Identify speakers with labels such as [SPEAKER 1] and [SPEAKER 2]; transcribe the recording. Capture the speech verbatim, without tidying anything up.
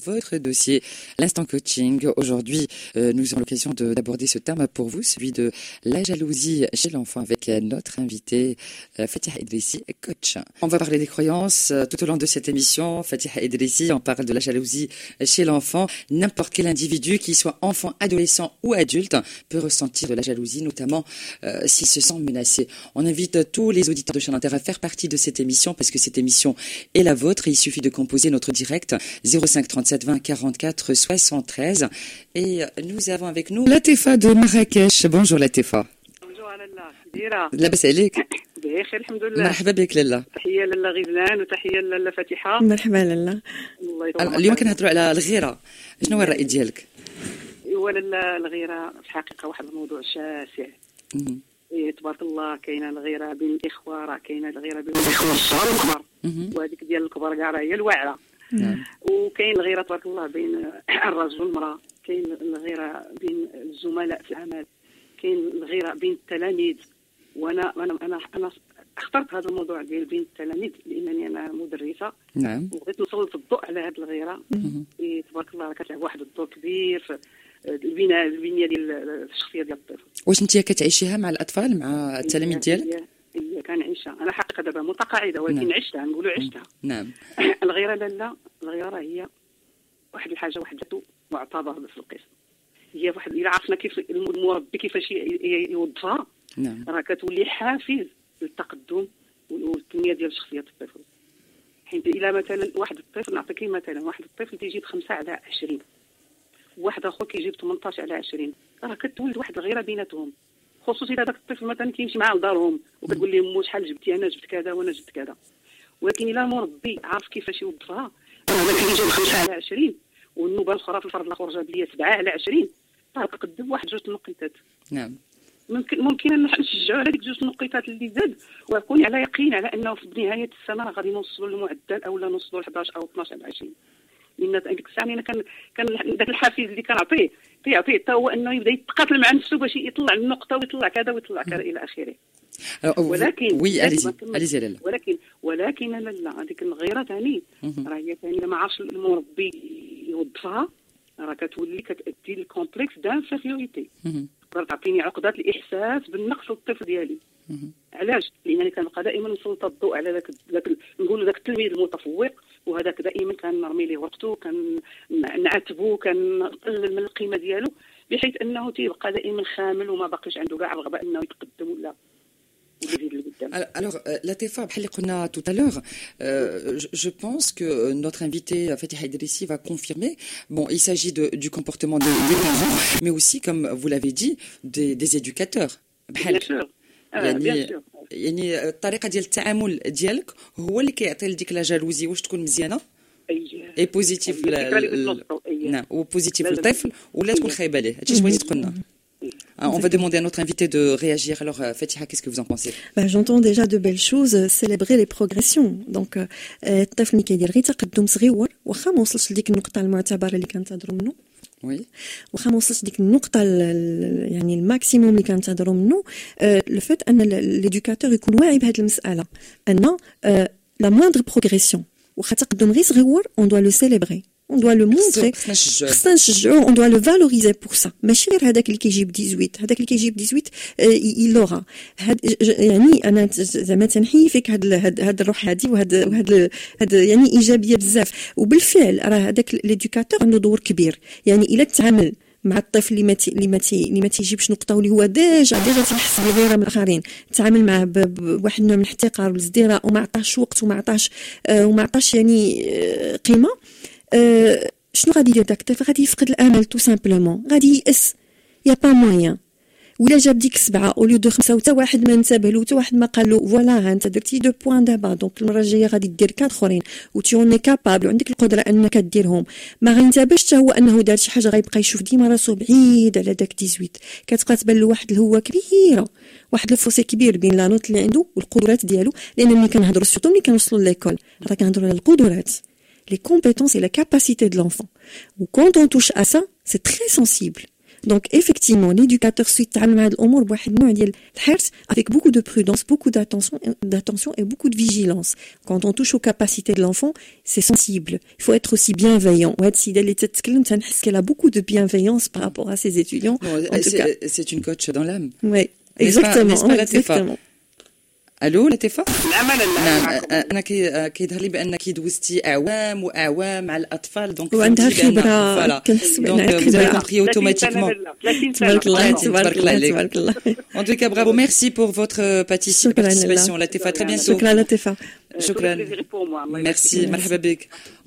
[SPEAKER 1] Votre dossier, l'instant coaching. Aujourd'hui, euh, nous avons l'occasion de, d'aborder ce terme pour vous, celui de la jalousie chez l'enfant, avec notre invité euh, Fatiha Idrissi, coach. On va parler des croyances euh, tout au long de cette émission. Fatiha Idrissi, on parle de la jalousie chez l'enfant. N'importe quel individu, qu'il soit enfant, adolescent ou adulte, peut ressentir de la jalousie, notamment euh, s'il se sent menacé. On invite tous les auditeurs de Chaîne Inter à faire partie de cette émission, parce que cette émission est la vôtre. Il suffit de composer notre direct zéro cinq trente-sept vingt quarante-quatre soixante-treize. Et nous avons avec nous Latifa de Marrakech. Bonjour Latifa.
[SPEAKER 2] bonjour لالا ديرا
[SPEAKER 1] لاباس عليك؟
[SPEAKER 2] بخير الحمد لله.
[SPEAKER 1] مرحبا بك لالا.
[SPEAKER 2] تحيه لالا غزلان وتحيه لالا فاتحه.
[SPEAKER 3] مرحبا لالا.
[SPEAKER 2] الله يطول.
[SPEAKER 1] اليوم كنهضروا على الغيره. شنو هو الراي ديالك؟
[SPEAKER 2] ايوا لالا الغيره في الحقيقه واحد الموضوع شاسع. إيه تبارك الله كاينه الغيره بين الاخوه، راه كاينه الغيره بين الاخوه الصغار والكبار، وهذيك ديال الكبار كاع راه هي الواعره. وكاين الغيره تبارك الله بين الرجل والمراه، كاين الغيره بين الزملاء في العمل، كاين الغيره بين التلاميذ. وانا انا انا انا اخترت هذا الموضوع ديال بين التلاميذ لانني انا مدرسه.
[SPEAKER 1] نعم.
[SPEAKER 2] وبغيت نسلط الضوء على هذه الغيره. إيه تبارك الله كتلعب واحد الدور كبير في البناء البنيه ديال الشخصيه ديال الطفل.
[SPEAKER 1] واش انت كتعيشيها مع الاطفال، مع التلاميذ ديالك؟
[SPEAKER 2] هي كنعيشها انا حقيقه دابا متقاعده، ولكن نعم. عشتها، نقولوا عشتها.
[SPEAKER 1] نعم.
[SPEAKER 2] الغيره لالا، الغيره هي واحد الحاجه وحدته معتبره في القسم. هي واحد الا عرفنا كيف المربي كيفاش يوظفها، نعم، راه كتولي حافز للتقدم والتنميه ديال شخصيه الطفل. حيت الى مثلا واحد الطفل، نعطيك مثلا واحد الطفل تيجيب خمسة على عشرين، واحد اخر كيجيب ثمنطاش على عشرين، راه كتولد واحد الغيره بيناتهم، خصوصا اذا داك الطفل مثلا كيمشي معاه لدارهم وكتقول لهم مو شحال جبتي، انا جبت كذا وانا جبت كذا. ولكن الا المربي عارف كيفاش يوظفها، راه مثلا كيجيب خمسة على عشرين والنوبه الاخرى في الفرض الاخر جاب لي سبعة على عشرين، راه كقدم واحد جوج النقيطات. نعم. ممكن ممكن ان نشجعوا على ديك جوج النقيطات اللي زاد، ويكون على يقين على انه في نهايه السنه راه غادي نوصلوا للمعدل او لا نوصلوا ل إحدى عشر او اثناش على عشرين. لان ديك الساعه انا كان كان داك الحافز اللي كنعطيه كيعطيه حتى هو انه يبدا يتقاتل مع نفسه باش يطلع النقطه ويطلع كذا ويطلع كذا الى اخره. ولكن وي اليزي اليزي لالا. ولكن ولكن لا هذيك الغيره ثاني راه هي ثاني ما عرفش المربي يوظفها، راه كتولي كتادي للكومبلكس دانفيريوريتي، تعطيني عقدات الاحساس بالنقص الطفل ديالي. علاش؟ لانني كنبقى دائما نسلط الضوء على ذاك ذاك نقولوا ذاك التلميذ المتفوق، وهذاك دائما كنرمي ليه وقته، كنعاتبو، كنقلل من القيمه ديالو، بحيث انه تيبقى دائما خامل وما باقيش عنده كاع الرغبه انه يتقدم ولا يزيد لقدام. Alors
[SPEAKER 1] Latifa, بحال اللي قلنا tout à l'heure, euh, je, je pense que notre invité Fatiha Idrissi va confirmer. Bon, il s'agit de, du comportement des, des parents, mais aussi, comme vous l'avez dit, des, des éducateurs.
[SPEAKER 2] Bien sûr.
[SPEAKER 1] يعني يعني الطريقه ديال التعامل ديالك هو اللي كيعطي لديك لا جالوزي واش تكون مزيانه اي بوزيتيف. نعم، وبوزيتيف للطفل ولا تكون خايبه ليه. هادشي اش بغيتي تقول لنا؟ On va demander à notre invité de réagir. Alors, Fatiha, qu'est-ce que vous en pensez?
[SPEAKER 3] Ben, j'entends déjà de belles choses, célébrer les progressions. Donc, الطفل اللي كيدير غير تقدم صغيور واخا ما وصلش لديك النقطه المعتبره اللي كنتظروا منه،
[SPEAKER 1] وي
[SPEAKER 3] واخا ما وصلش ديك النقطه يعني الماكسيموم اللي كنتظروا منه، لو فات ان ليدوكاتور يكون واعي بهذه المساله، ان لا موندر بروغريسيون واخا تقدم غير صغيور اون دو لو سيليبري، on doit le montrer، خصنا نشجعوه، on doit le valoriser pour ça. ماشي غير هذاك اللي كيجيب ثمانية عشر، هذاك اللي كيجيب ثمانية عشر يلوغا. يعني انا زعما تنحيي فيك هاد هاد الروح هادي وهاد وهاد هاد يعني ايجابيه بزاف. وبالفعل راه هذاك ليدوكاتور عنده دور كبير. يعني الا تعامل مع الطفل اللي ما اللي ما اللي ما تيجيبش نقطه واللي هو ديجا ديجا تيحس بالغيره من الاخرين، تعامل معه بواحد النوع من الاحتقار والازدراء وما عطاش وقت وما عطاش وما عطاش يعني قيمه، أه شنو غادي يدير داك الطفل؟ غادي يفقد الامل تو سامبلومون، غادي يأس، يا با موين. ولا جاب ديك سبعه اوليو دو خمسه وتا واحد ما انتبه له وتا واحد ما قال له فوالا ها انت درتي دو بوين دابا، دونك المره الجايه غادي دير كات اخرين وتيوني كابابل وعندك القدره انك ديرهم، ما غينتبهش حتى هو انه دار شي حاجه، غيبقى يشوف ديما راسو بعيد على داك ثمانية عشر. كتبقى تبان له واحد الهوه كبيره، واحد الفوسي كبير بين لا نوت اللي عنده والقدرات ديالو. لان ملي كنهضروا سورتو ملي كنوصلوا ليكول راه كنهضروا على القدرات، les compétences et la capacité de l'enfant. Ou quand on touche à ça, c'est très sensible. Donc effectivement l'éducateur suit يتعامل مع هاد الامور بواحد النوع ديال الحرص avec beaucoup de prudence, beaucoup d'attention d'attention et beaucoup de vigilance. Quand on touche aux capacités de l'enfant, c'est sensible. Il faut être aussi bienveillant. وهاد السيده اللي تتكلم تنحس qu'elle a beaucoup de bienveillance par rapport à ses étudiants.
[SPEAKER 1] Bon,
[SPEAKER 3] en tout cas,
[SPEAKER 1] c'est une coach dans l'âme.
[SPEAKER 3] Oui, exactement,
[SPEAKER 1] pas,
[SPEAKER 3] exactement.
[SPEAKER 1] الو لطيفه.
[SPEAKER 2] نعم
[SPEAKER 1] نعم انا كيظهر لي بانك دوزتي اعوام واعوام مع الاطفال دونك
[SPEAKER 3] وعندها خبره كنحس
[SPEAKER 1] بانها خبره دونك اوتوماتيكمون
[SPEAKER 3] تبارك الله تبارك الله تبارك الله.
[SPEAKER 1] En tout cas bravo, merci pour votre participation لطيفه. Très bientôt.
[SPEAKER 3] شكرا لطيفه.
[SPEAKER 1] شكرا. Merci, مرحبا بك.